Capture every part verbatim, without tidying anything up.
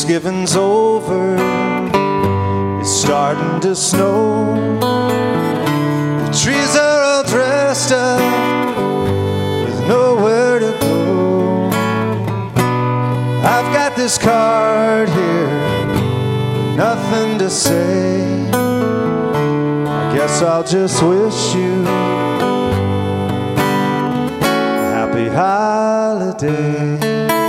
Thanksgiving's over, it's starting to snow. The trees are all dressed up with nowhere to go. I've got this card here, nothing to say. I guess I'll just wish you a happy holiday.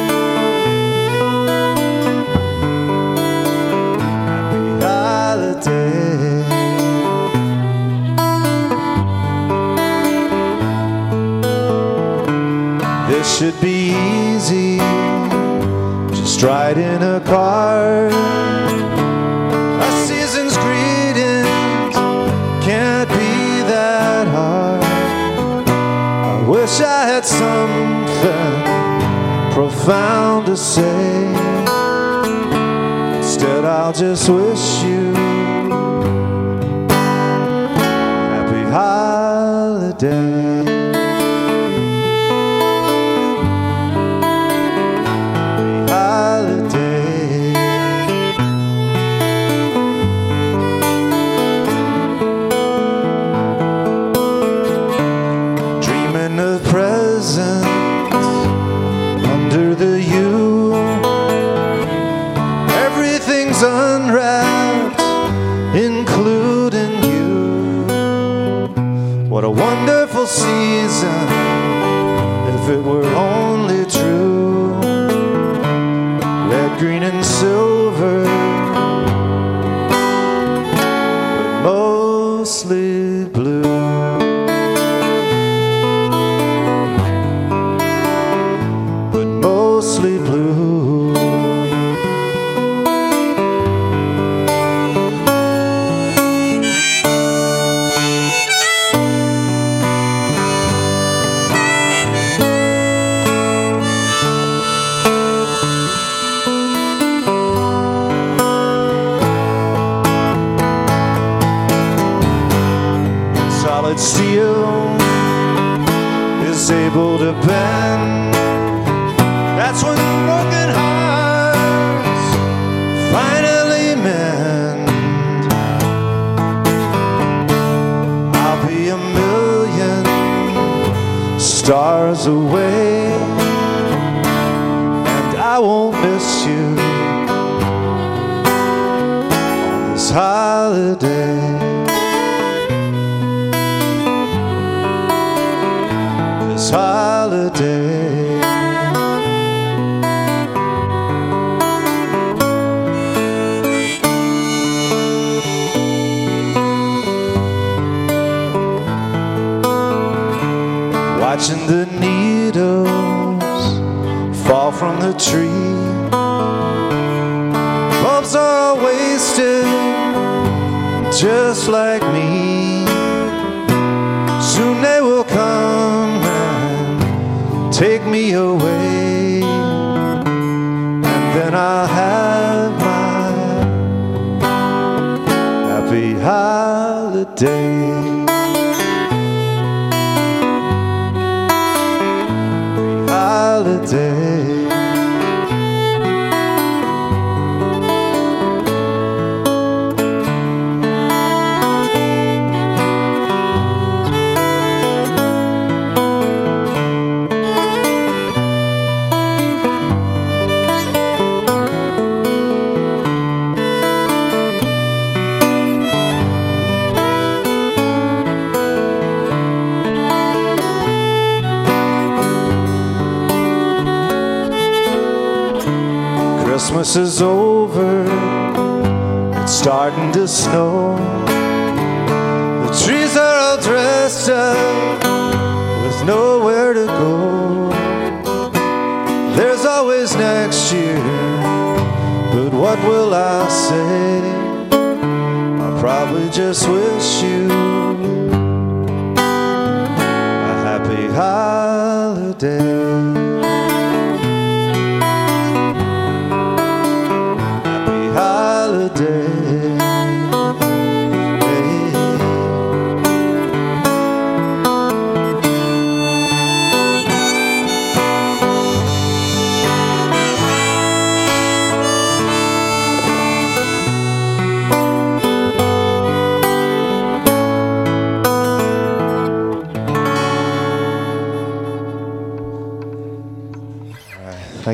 This should be easy, just writing a card. A season's greetings can't be that hard. I wish I had something profound to say. Instead I'll just wish you a happy holiday. Under the yew, everything's unwrapped, including you. What a wonderful season, if it were only true. Red, green, and silver, but mostly blue. Mostly blue. Solid steel is able to bend. That's when broken hearts finally mend. I'll be a million stars away, and I won't miss you on this holiday. This holiday. Watching the needles fall from the tree. Bulbs are all wasted, just like me. Soon they will come and take me away, and then I'll have my happy holiday. Holiday. Christmas is over, it's starting to snow. The trees are all dressed up with nowhere to go. There's always next year, but what will I say? I'll probably just wish you a happy holiday. Holiday.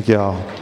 Thank you all.